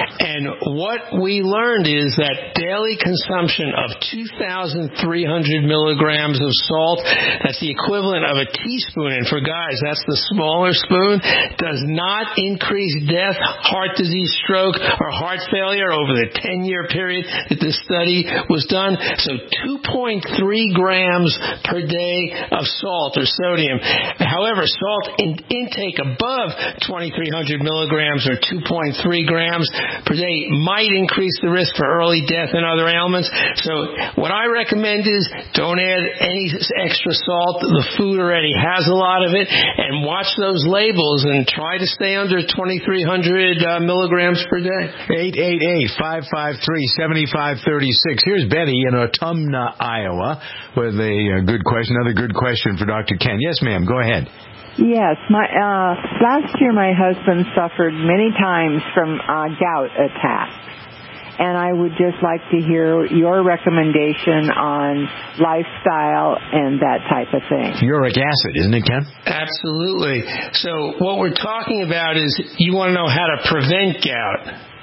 S3: And what we learned is that daily consumption of two thousand three hundred milligrams of salt, that's the equivalent of a teaspoon, and for guys, that's the smaller spoon, does not increase death, heart disease, stroke, or heart failure over the ten-year period that this study was done. So two point three grams per day of salt or sodium. However, salt in intake above twenty-three hundred milligrams or two point three grams per day might increase the risk for early death and other ailments. So what I recommend is don't add any extra salt. The food already has a lot of it, and watch those labels and try to stay under twenty-three hundred uh, milligrams per day.
S2: eight eight eight, five five three, seven five three six. Here's Betty in Autumna, Iowa, with a uh, good question, another good question for Doctor Ken. Yes, ma'am, go ahead.
S19: Yes, my uh, last year my husband suffered many times from uh, gout attacks. And I would just like to hear your recommendation on lifestyle and that type of thing.
S2: Uric acid, isn't it, Ken?
S3: Absolutely. So what we're talking about is you want to know how to prevent gout.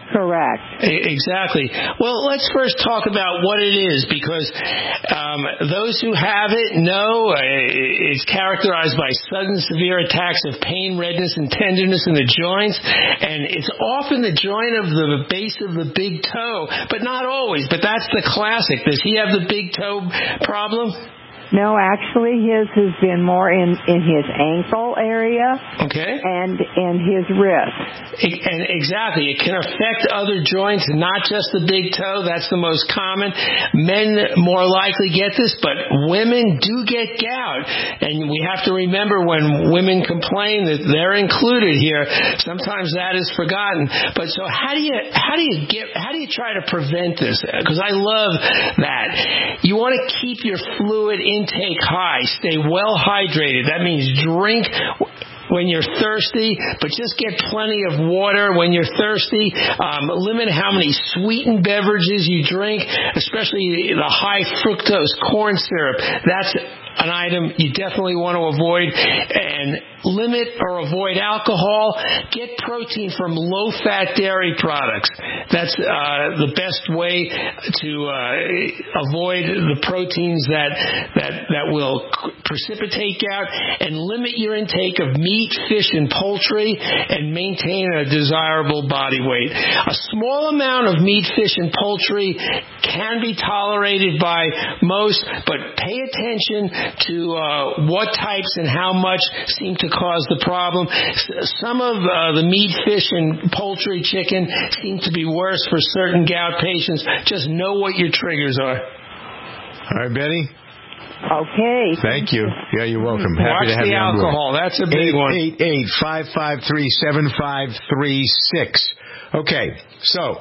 S19: Correct.
S3: Exactly. Well, let's first talk about what it is, because um, those who have it know uh, it's characterized by sudden severe attacks of pain, redness, and tenderness in the joints, and it's often the joint of the base of the big toe, but not always. But that's the classic. Does he have the big toe problem?
S19: No, actually, his has been more in, in his ankle area.
S3: Okay.
S19: And in his wrist.
S3: And exactly. It can affect other joints, not just the big toe. That's the most common. Men more likely get this, but women do get gout. And we have to remember when women complain that they're included here, sometimes that is forgotten. But so how do you, how do you get, how do you try to prevent this? Because I love that. You want to keep your fluid in intake high. Stay well hydrated. That means drink when you're thirsty, but just get plenty of water when you're thirsty. Um, limit how many sweetened beverages you drink, especially the high fructose corn syrup. That's an item you definitely want to avoid. And limit or avoid alcohol. Get protein from low-fat dairy products. That's uh, the best way to uh, avoid the proteins that that that will precipitate gout. And limit your intake of meat, fish, and poultry, and maintain a desirable body weight. A small amount of meat, fish, and poultry can be tolerated by most, but pay attention to uh, what types and how much seem to cause the problem. Some of uh, the meat, fish, and poultry, chicken seem to be worse for certain gout patients. Just know what your triggers are.
S2: All right, Betty?
S19: Okay.
S2: Thank you. Yeah, you're welcome. Happy
S3: Watch
S2: to have
S3: the
S2: you on board.
S3: alcohol. That's a big one.
S2: eight eight eight, five five three, seven five three six. Okay, so,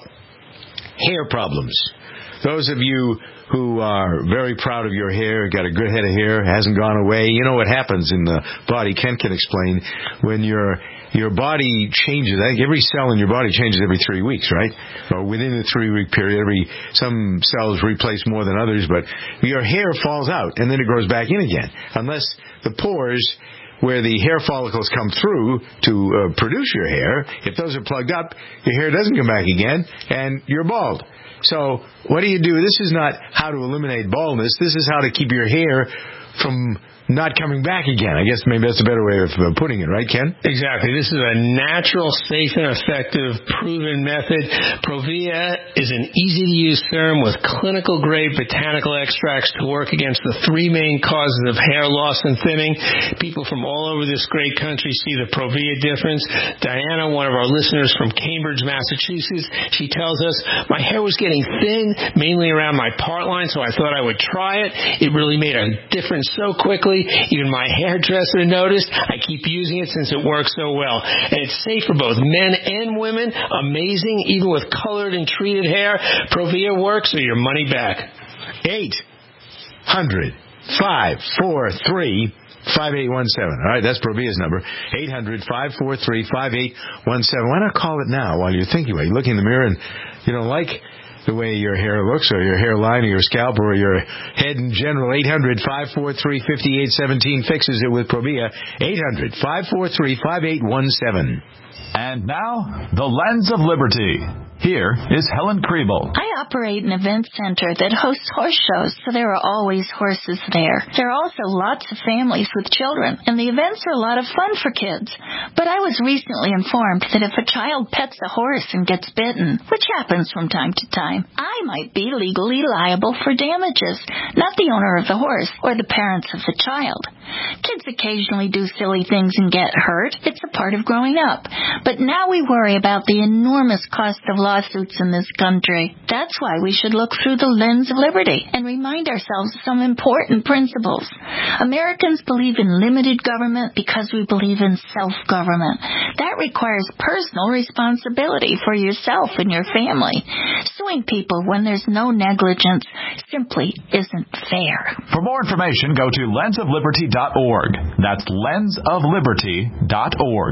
S2: hair problems. Those of you who are very proud of your hair, got a good head of hair, hasn't gone away. You know what happens in the body, Ken can explain, when your your body changes. I think every cell in your body changes every three weeks, right? Or within the three-week period, every some cells replace more than others, but your hair falls out, and then it grows back in again. Unless the pores where the hair follicles come through to uh, produce your hair, if those are plugged up, your hair doesn't come back again, and you're bald. So what do you do? This is not how to eliminate baldness. This is how to keep your hair from not coming back again. I guess maybe that's a better way of uh, putting it, right, Ken?
S3: Exactly. This is a natural, safe, and effective, proven method. Provia is an easy-to-use serum with clinical-grade botanical extracts to work against the three main causes of hair loss and thinning. People from all over this great country see the Provia difference. Diana, one of our listeners from Cambridge, Massachusetts, she tells us, my hair was getting thin, mainly around my part line, so I thought I would try it. It really made a difference so quickly. Even my hairdresser noticed. I keep using it since it works so well. And it's safe for both men and women. Amazing, even with colored and treated hair. Provia works or your money back.
S2: eight hundred, five four three, five eight one seven. All right, that's Provia's number. eight hundred, five four three, five eight one seven. Why not call it now while you're thinking about it? You look in the mirror and you don't like the way your hair looks, or your hairline, or your scalp, or your head in general. eight hundred, five four three, five eight one seven fixes it with Provia. eight hundred, five four three, five eight one seven.
S20: And now, the Lens of Liberty. Here is Helen Kriebel.
S21: I operate an event center that hosts horse shows, so there are always horses there. There are also lots of families with children, and the events are a lot of fun for kids. But I was recently informed that if a child pets a horse and gets bitten, which happens from time to time, I might be legally liable for damages, not the owner of the horse or the parents of the child. Kids occasionally do silly things and get hurt. It's a part of growing up. But now we worry about the enormous cost of lawsuits in this country. That's why we should look through the lens of liberty and remind ourselves of some important principles. Americans believe in limited government because we believe in self-government. That requires personal responsibility for yourself and your family. Suing people when there's no negligence simply isn't fair.
S20: For more information, go to lens of liberty dot org. That's lens of liberty dot org.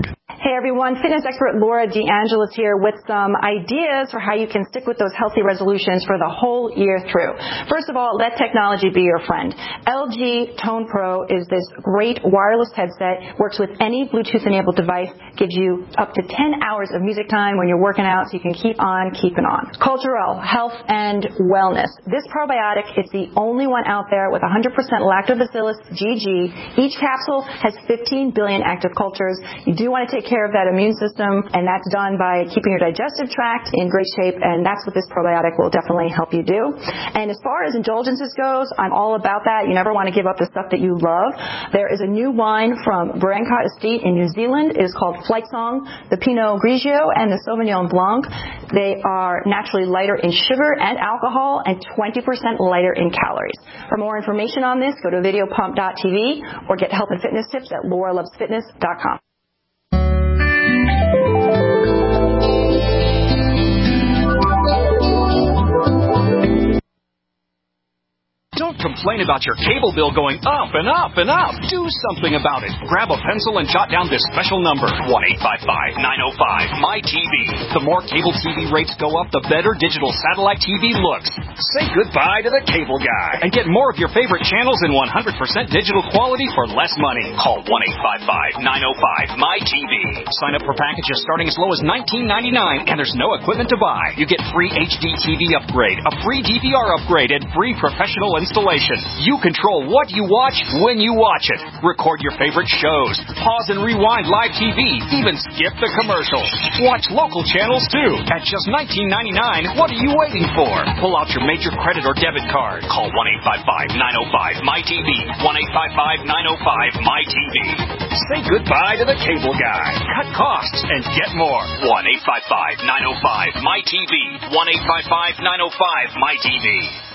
S4: Hey everyone, fitness expert Laura DeAngelis here with some ideas for how you can stick with those healthy resolutions for the whole year through. First of all, let technology be your friend. L G Tone Pro is this great wireless headset, works with any Bluetooth-enabled device, gives you up to ten hours of music time when you're working out so you can keep on keeping on. Culturelle, health and wellness. This probiotic is the only one out there with one hundred percent Lactobacillus G G. Each capsule has fifteen billion active cultures. You do want to take care of that immune system, and that's done by keeping your digestive tract in great shape, and that's what this probiotic will definitely help you do. And as far as indulgences goes, I'm all about that. You never want to give up the stuff that you love. There is a new wine from Brancott Estate in New Zealand. It is called Flight Song, the Pinot Grigio and the Sauvignon Blanc. They are naturally lighter in sugar and alcohol and twenty percent lighter in calories. For more information on this, go to video pump dot t v or get health and fitness tips at laura loves fitness dot com.
S22: Don't complain about your cable bill going up and up and up. Do something about it. Grab a pencil and jot down this special number, one eight five five, nine oh five, M Y T V. The more cable T V rates go up, the better digital satellite T V looks. Say goodbye to the cable guy and get more of your favorite channels in one hundred percent digital quality for less money. Call one eight five five, nine oh five, M Y T V. Sign up for packages starting as low as nineteen ninety-nine, and there's no equipment to buy. You get free H D T V upgrade, a free D V R upgrade, and free professional installation. You control what you watch when you watch it. Record your favorite shows. Pause and rewind live T V. Even skip the commercials. Watch local channels too. At just nineteen ninety-nine, what are you waiting for? Pull out your major credit or debit card. Call one eight five five, nine oh five, M Y T V. one eight five five, nine oh five, M Y T V. Say goodbye to the cable guy. Cut costs and get more. one eight five five, nine oh five, M Y T V. one eight five five, nine oh five, M Y T V.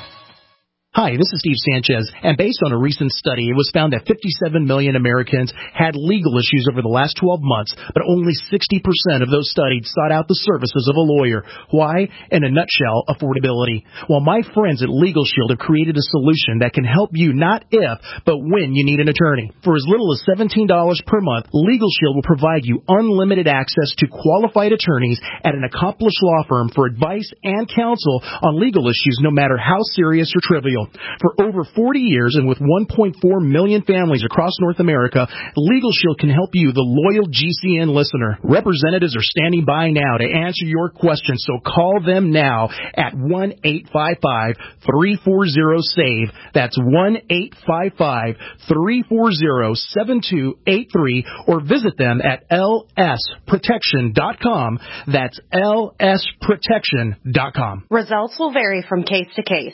S23: Hi, this is Steve Sanchez, and based on a recent study, it was found that fifty-seven million Americans had legal issues over the last twelve months, but only sixty percent of those studied sought out the services of a lawyer. Why? In a nutshell, affordability. Well, my friends at Legal Shield have created a solution that can help you not if, but when you need an attorney. For as little as seventeen dollars per month, Legal Shield will provide you unlimited access to qualified attorneys at an accomplished law firm for advice and counsel on legal issues, no matter how serious or trivial. For over forty years and with one point four million families across North America, Legal Shield can help you, the loyal G C N listener. Representatives are standing by now to answer your questions, so call them now at one eight five five, three four zero, SAVE. That's one eight five five, three four zero, seven two eight three, or visit them at L S protection dot com. That's L S protection dot com.
S24: Results will vary from case to case.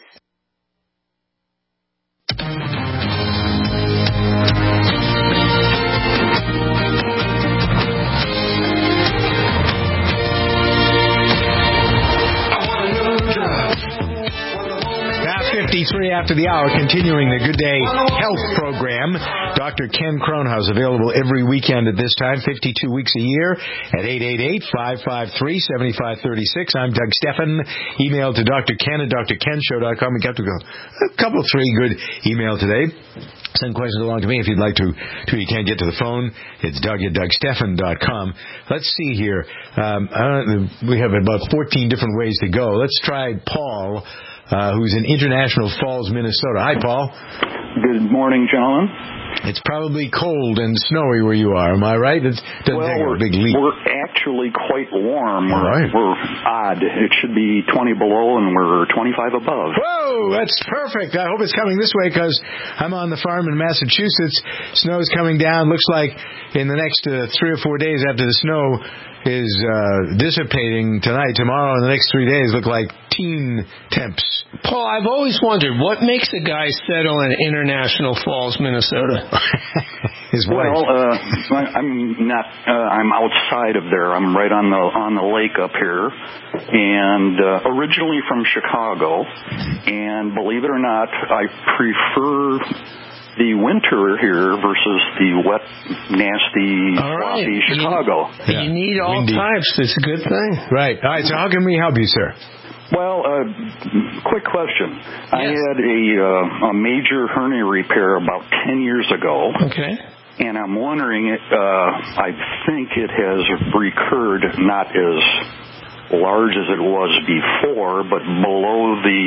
S2: fifty-three after the hour, continuing the Good Day Health program. Doctor Ken Kronhaus, available every weekend at this time, fifty-two weeks a year, at eight eight eight, five five three, seven five three six. I'm Doug Steffen. Email to Doctor Ken at dr ken show dot com. We got to go a couple, three good email today. Send questions along to me if you'd like to. to you can't get to the phone. It's Doug at doug steffen dot com. Let's see here. Um, uh, we have about fourteen different ways to go. Let's try Paul, Uh, who's in International Falls, Minnesota. Hi, Paul.
S25: Good morning, gentlemen.
S2: It's probably cold and snowy where you are. Am I right? It doesn't
S25: well,
S2: take
S25: we're,
S2: a big leap.
S25: We're actually quite warm.
S2: All
S25: we're,
S2: right.
S25: we're odd. It should be twenty below, and we're twenty-five above.
S2: Whoa, that's perfect. I hope it's coming this way because I'm on the farm in Massachusetts. Snow's coming down. Looks like in the next uh, three or four days after the snow is uh, dissipating tonight, tomorrow, and the next three days look like teen temps.
S3: Paul, I've always wondered, what makes a guy settle in International Falls, Minnesota?
S2: His wife.
S25: Well, uh, I'm not. Uh, I'm outside of there. I'm right on the on the lake up here, and uh, originally from Chicago. And believe it or not, I prefer the winter here versus the wet, nasty,
S3: all right.
S25: sloppy Chicago.
S3: You, yeah. you need all Windy. types. It's a good thing.
S2: Right. All right. So how can we help you, sir?
S25: Well, uh, quick question. Yes. I had a, uh, a major hernia repair about ten years ago.
S3: Okay.
S25: and I'm wondering, uh, I think it has recurred, not as large as it was before, but below the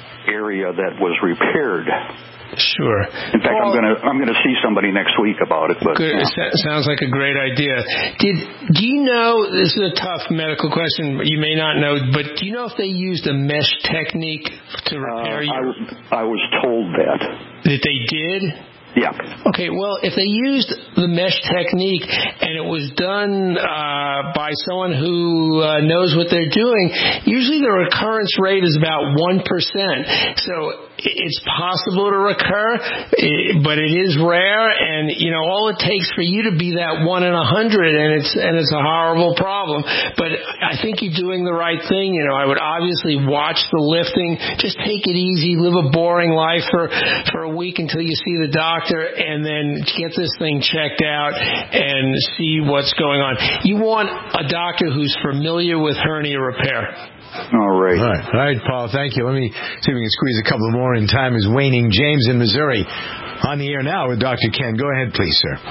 S25: area that was repaired.
S3: Sure.
S25: In fact, well, I'm going to I'm going to see somebody next week about it. But
S3: good.
S25: Yeah.
S3: It sounds like a great idea. Did do you know? This is a tough medical question. But you may not know, but do you know if they used a mesh technique to repair
S25: uh,
S3: your?
S25: I, I was told that.
S3: That they did.
S25: Yeah.
S3: Okay, well, if they used the mesh technique and it was done uh, by someone who uh, knows what they're doing, usually the recurrence rate is about one percent. So it's possible to recur, but it is rare, and, you know, all it takes for you to be that one in a hundred, and it's and it's a horrible problem. But I think you're doing the right thing. You know, I would obviously watch the lifting. Just take it easy, live a boring life for, for a week until you see the doctor. And then get this thing checked out and see what's going on. You want a doctor who's familiar with hernia repair.
S25: All right.
S2: All right, All right, Paul, thank you. Let me see if we can squeeze a couple more in. Time is waning. James in Missouri on the air now with Doctor Ken. Go ahead, please, sir.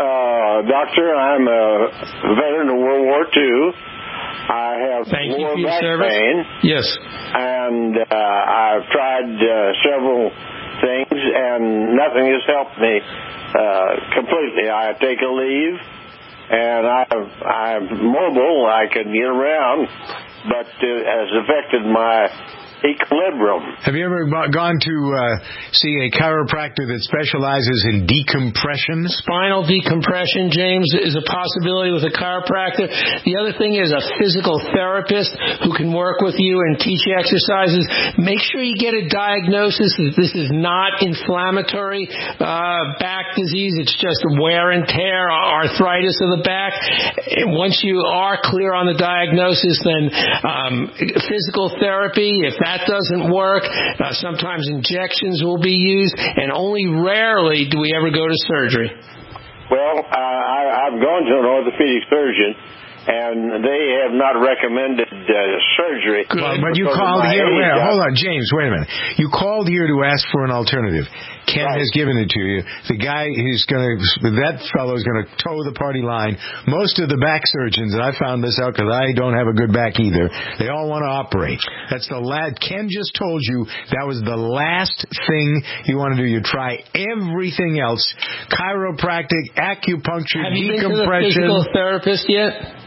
S6: Uh, doctor, I'm a veteran of World War Two. I have
S3: Thank you
S6: lower
S3: for your
S6: back
S3: service.
S6: pain.
S3: Yes.
S6: And uh, I've tried uh, several things, and nothing has helped me uh, completely. I take a leave, and I've, I'm mobile. I can get around, but it has affected my equilibrium.
S2: Have you ever gone to uh, see a chiropractor that specializes in decompression?
S3: Spinal decompression, James, is a possibility with a chiropractor. The other thing is a physical therapist who can work with you and teach you exercises. Make sure you get a diagnosis that this is not inflammatory uh, back disease. It's just wear and tear, arthritis of the back. And once you are clear on the diagnosis, then um, physical therapy, if that That doesn't work. Uh, sometimes injections will be used, and only rarely do we ever go to surgery.
S6: Well, uh, I, I've gone to an orthopedic surgeon, and they have not recommended uh, surgery.
S2: Well, but you called here. Where? Hold on, James, wait a minute. You called here to ask for an alternative. Ken right. has given it to you. The guy who's going to, that fellow is going to toe the party line. Most of the back surgeons, and I found this out because I don't have a good back either, they all want to operate. That's the lad. Ken just told you that was the last thing you want to do. You try everything else. Chiropractic, acupuncture,
S3: have you
S2: decompression.
S3: Been to the physical therapist yet?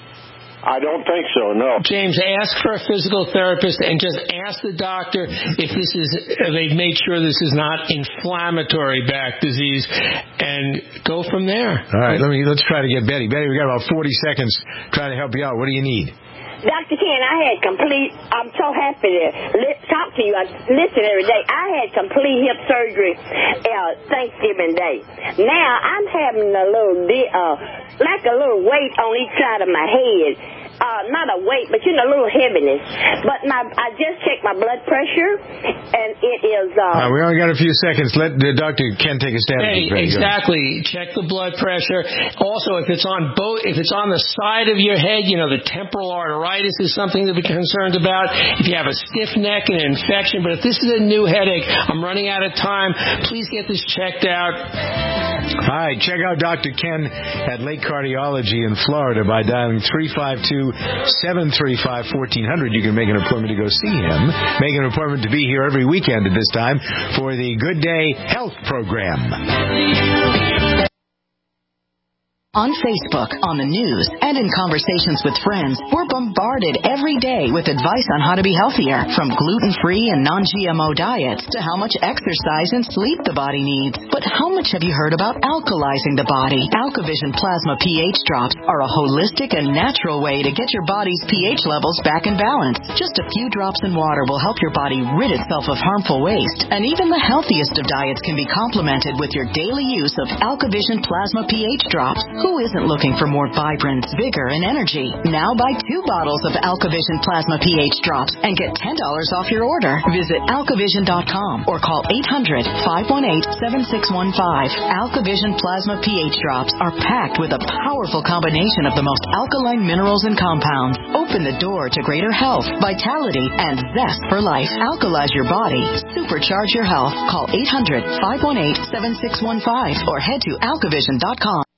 S6: I don't think so, no.
S3: James, ask for a physical therapist and just ask the doctor if this is, they've made sure this is not inflammatory back disease, and go from there.
S2: All right, let me, let's try to get Betty. Betty, we got about forty seconds trying to help you out. What do you need?
S7: Doctor Ken, I had complete, I'm so happy to li- talk to you. I listen every day. I had complete hip surgery uh, Thanksgiving Day. Now, I'm having a little, uh, like a little weight on each side of my head. Uh, not a weight, but you know, a little heaviness. But my, I just checked my blood pressure, and it is. Uh,
S2: All right, we only got a few seconds. Let uh, Doctor Ken take a stab.
S3: Hey, exactly. Check the blood pressure. Also, if it's on both, if it's on the side of your head, you know, the temporal arteritis is something to be concerned about. If you have a stiff neck and an infection, but if this is a new headache, I'm running out of time. Please get this checked out.
S2: All right, check out Doctor Ken at Lake Cardiology in Florida by dialing three five two, seven three five, one four zero zero. You can make an appointment to go see him. Make an appointment to be here every weekend at this time for the Good Day Health Program.
S8: On Facebook, on the news, and in conversations with friends, we're bombarded every day with advice on how to be healthier, from gluten-free and non G M O diets to how much exercise and sleep the body needs. But how much have you heard about alkalizing the body? AlkaVision Plasma pH drops are a holistic and natural way to get your body's pH levels back in balance. Just a few drops in water will help your body rid itself of harmful waste. And even the healthiest of diets can be complemented with your daily use of AlkaVision Plasma pH drops. Who isn't looking for more vibrance, vigor, and energy? Now buy two bottles of AlkaVision Plasma pH drops and get ten dollars off your order. Visit alkavision dot com or call eight hundred, five one eight, seven six one five. AlkaVision Plasma pH drops are packed with a powerful combination of the most alkaline minerals and compounds. Open the door to greater health, vitality, and zest for life. Alkalize your body. Supercharge your health. Call eight hundred, five one eight, seven six one five or head to alkavision dot com.